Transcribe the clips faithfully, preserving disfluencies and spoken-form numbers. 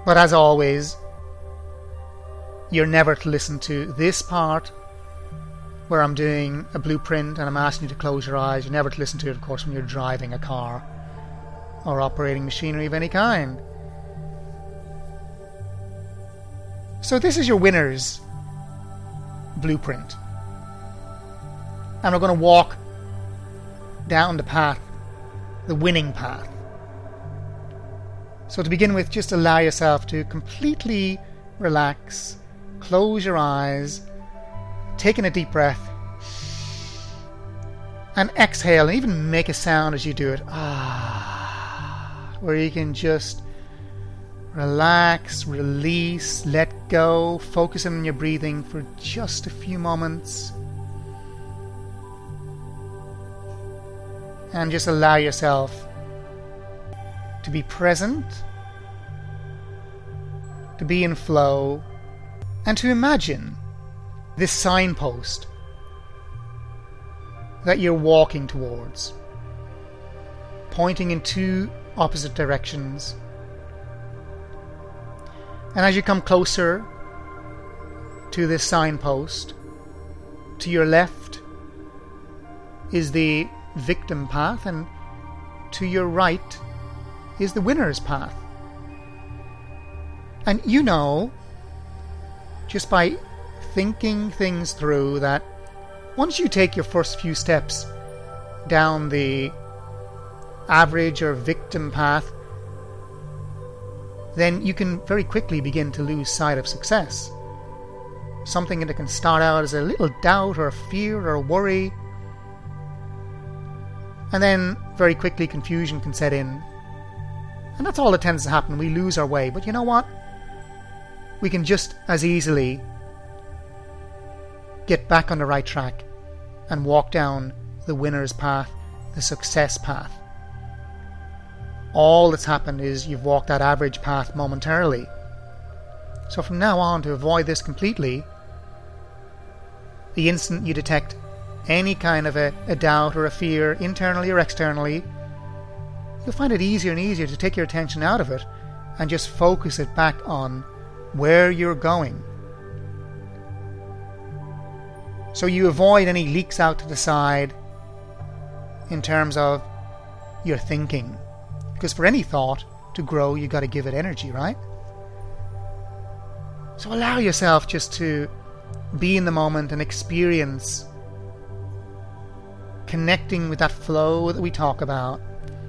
But as always, you're never to listen to this part where I'm doing a blueprint and I'm asking you to close your eyes. You're never to listen to it, of course, when you're driving a car or operating machinery of any kind. So this is your winner's blueprint. And we're going to walk down the path, the winning path. So to begin with, just allow yourself to completely relax, close your eyes, taking a deep breath, and exhale, and even make a sound as you do it. Ah, where you can just relax, release, let go, focus on your breathing for just a few moments. And just allow yourself to be present, to be in flow, and to imagine this signpost that you're walking towards, pointing in two opposite directions. And as you come closer to this signpost, to your left is the victim path, and to your right is the winner's path. And you know, just by thinking things through, that once you take your first few steps down the average or victim path, then you can very quickly begin to lose sight of success. Something that can start out as a little doubt or a fear or a worry, and then very quickly confusion can set in. And that's all that tends to happen. We lose our way. But you know what? We can just as easily get back on the right track and walk down the winner's path, the success path. All that's happened is you've walked that average path momentarily. So from now on, to avoid this completely, the instant you detect any kind of a, a doubt or a fear, internally or externally, you'll find it easier and easier to take your attention out of it and just focus it back on where you're going. So you avoid any leaks out to the side in terms of your thinking. Because for any thought to grow, you've got to give it energy, right? So allow yourself just to be in the moment and experience connecting with that flow that we talk about.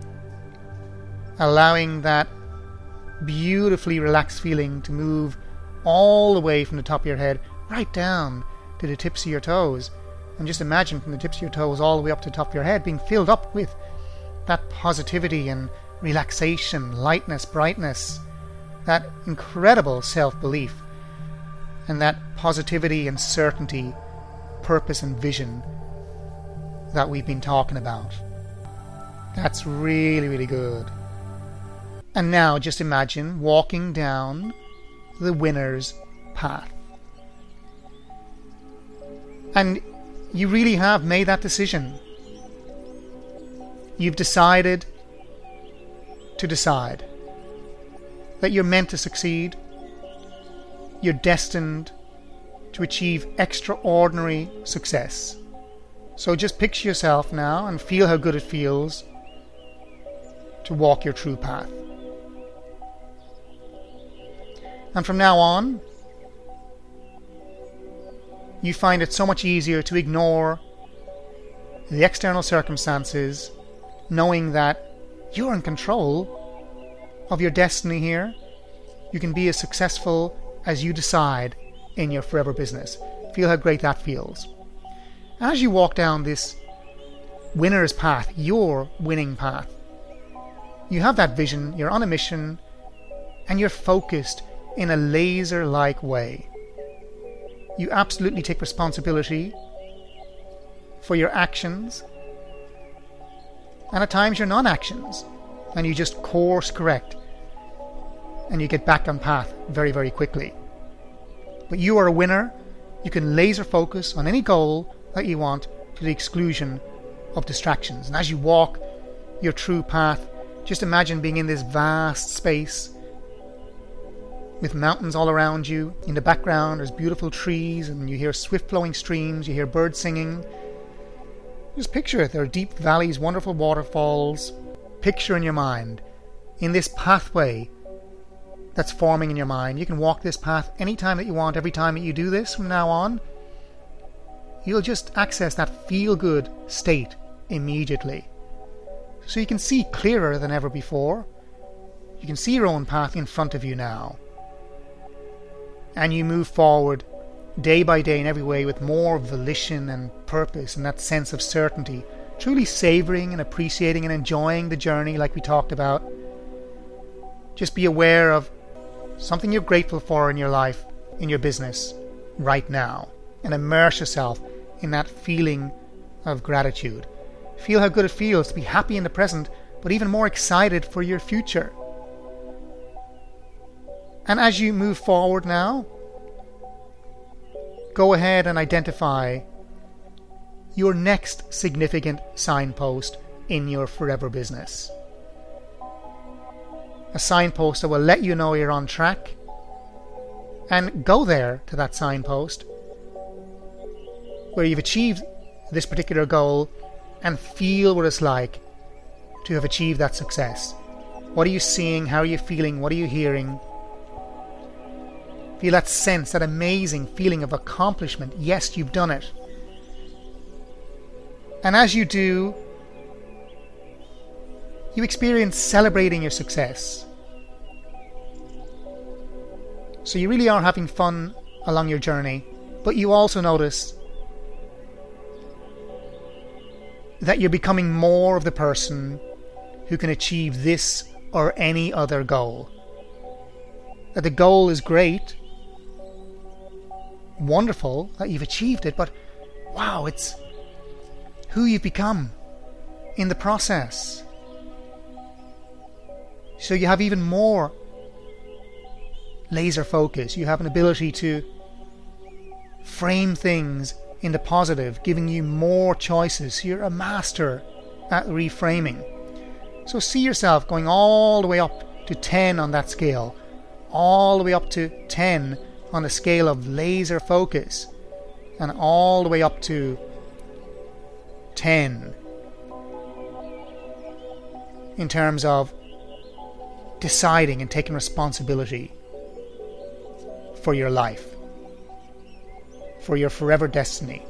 Allowing that beautifully relaxed feeling to move all the way from the top of your head right down to the tips of your toes. And just imagine from the tips of your toes all the way up to the top of your head being filled up with that positivity and relaxation, lightness, brightness, that incredible self-belief, and that positivity and certainty, purpose and vision that we've been talking about. That's really, really good. And now just imagine walking down the winner's path. And you really have made that decision. You've decided to decide that you're meant to succeed. You're destined to achieve extraordinary success. So just picture yourself now and feel how good it feels to walk your true path. And from now on, you find it so much easier to ignore the external circumstances, knowing that you're in control of your destiny here. You can be as successful as you decide in your forever business. Feel how great that feels. As you walk down this winner's path, your winning path, you have that vision, you're on a mission, and you're focused in a laser-like way. You absolutely take responsibility for your actions, and at times your non-actions, and you just course correct and you get back on path very, very quickly. But you are a winner. You can laser focus on any goal that you want to the exclusion of distractions. And as you walk your true path, just imagine being in this vast space with mountains all around you. In the background there's beautiful trees, and you hear swift flowing streams, you hear birds singing. Just picture it. There are deep valleys, wonderful waterfalls. Picture in your mind, in this pathway that's forming in your mind. You can walk this path anytime that you want. Every time that you do this from now on, you'll just access that feel-good state immediately. So you can see clearer than ever before. You can see your own path in front of you now. And you move forward day by day in every way with more volition and purpose and that sense of certainty, truly savouring and appreciating and enjoying the journey like we talked about. Just be aware of something you're grateful for in your life, in your business, right now, and immerse yourself in that feeling of gratitude. Feel how good it feels to be happy in the present, but even more excited for your future. And as you move forward now, go ahead and identify your next significant signpost in your forever business. A signpost that will let you know you're on track, and go there to that signpost where you've achieved this particular goal and feel what it's like to have achieved that success. What are you seeing? How are you feeling? What are you hearing? Feel that sense, that amazing feeling of accomplishment. Yes, you've done it. And as you do, you experience celebrating your success. So you really are having fun along your journey, but you also notice that you're becoming more of the person who can achieve this or any other goal. That the goal is great, wonderful that you've achieved it, but wow, it's who you've become in the process. So you have even more laser focus. You have an ability to frame things in the positive, giving you more choices. So you're a master at reframing. So see yourself going all the way up to ten on that scale, all the way up to ten on the scale of laser focus, and all the way up to ten in terms of deciding and taking responsibility for your life, for your forever destiny.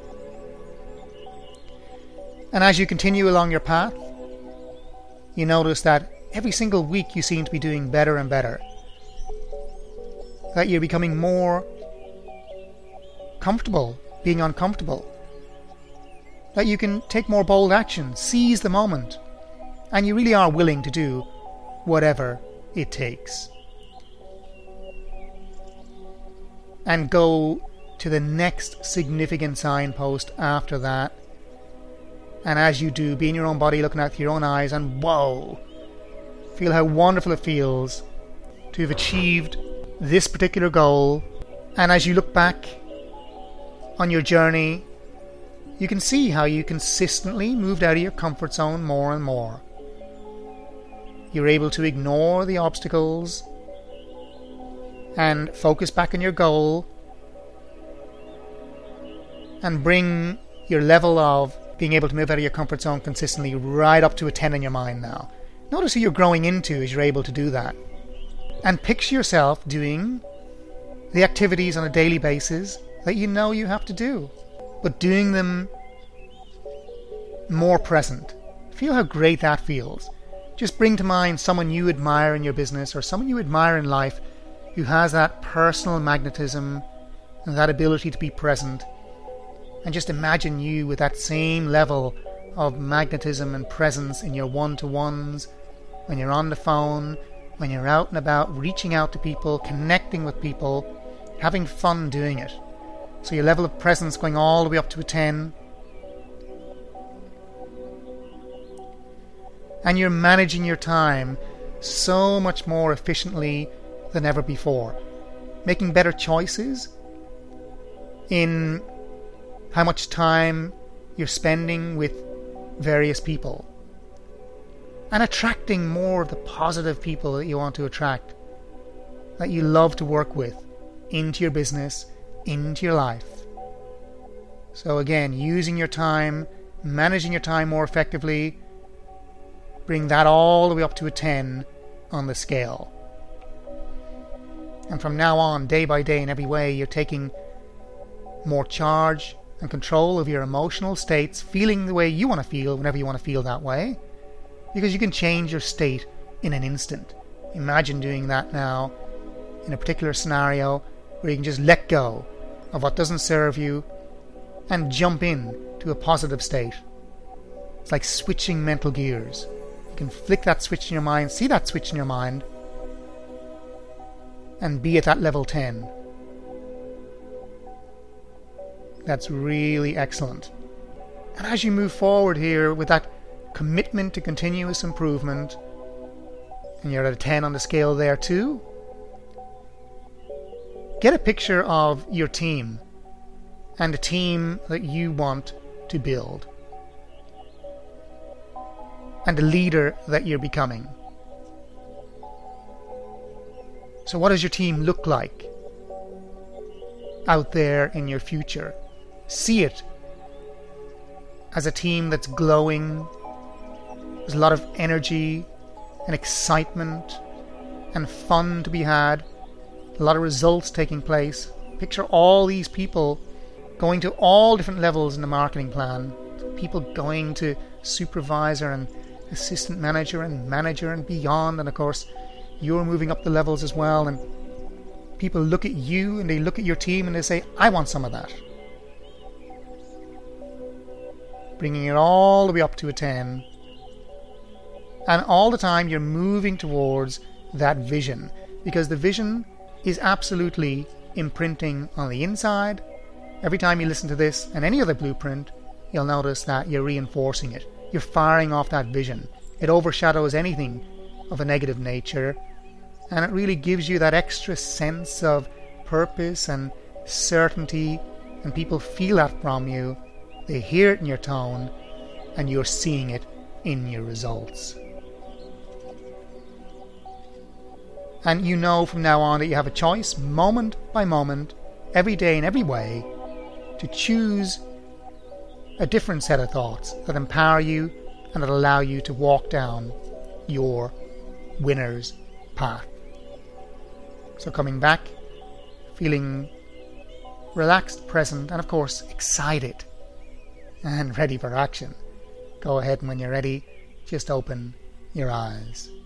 And as you continue along your path, you notice that every single week you seem to be doing better and better. That you're becoming more comfortable being uncomfortable. That you can take more bold action, seize the moment, and you really are willing to do whatever it takes. And go to the next significant signpost after that. And as you do, be in your own body, looking out with your own eyes, and whoa, feel how wonderful it feels to have achieved this particular goal. And as you look back on your journey, you can see how you consistently moved out of your comfort zone more and more. You're able to ignore the obstacles and focus back on your goal and bring your level of being able to move out of your comfort zone consistently right up to a ten in your mind now. Notice who you're growing into as you're able to do that. And picture yourself doing the activities on a daily basis that you know you have to do, but doing them more present. Feel how great that feels. Just bring to mind someone you admire in your business or someone you admire in life who has that personal magnetism and that ability to be present. And just imagine you with that same level of magnetism and presence in your one-to-ones, when you're on the phone, when you're out and about, reaching out to people, connecting with people, having fun doing it. So your level of presence going all the way up to a ten. And you're managing your time so much more efficiently than ever before. Making better choices in how much time you're spending with various people. And attracting more of the positive people that you want to attract. that you love to work with into your business, into your life. So again, using your time, managing your time more effectively, bring that all the way up to a ten on the scale. And from now on, day by day, in every way, you're taking more charge and control of your emotional states, feeling the way you want to feel whenever you want to feel that way, because you can change your state in an instant. Imagine doing that now in a particular scenario where you can just let go of what doesn't serve you and jump in to a positive state. It's like switching mental gears. You can flick that switch in your mind, see that switch in your mind, and be at that level ten. That's really excellent. And as you move forward here with that commitment to continuous improvement, and you're at a ten on the scale there too, get a picture of your team and the team that you want to build and the leader that you're becoming. So what does your team look like out there in your future? See it as a team that's glowing. There's a lot of energy and excitement and fun to be had. A lot of results taking place. Picture all these people going to all different levels in the marketing plan. People going to supervisor and assistant manager and manager and beyond. And of course, you're moving up the levels as well. And people look at you and they look at your team and they say, I want some of that. Bringing it all the way up to a ten. And all the time you're moving towards that vision, because the vision is absolutely imprinting on the inside. Every time you listen to this and any other blueprint, you'll notice that you're reinforcing it. You're firing off that vision. It overshadows anything of a negative nature, and it really gives you that extra sense of purpose and certainty, and people feel that from you. They hear it in your tone, and you're seeing it in your results. And you know from now on that you have a choice, moment by moment, every day in every way, to choose a different set of thoughts that empower you and that allow you to walk down your winner's path. So coming back, feeling relaxed, present, and of course excited and ready for action. Go ahead, and when you're ready, just open your eyes.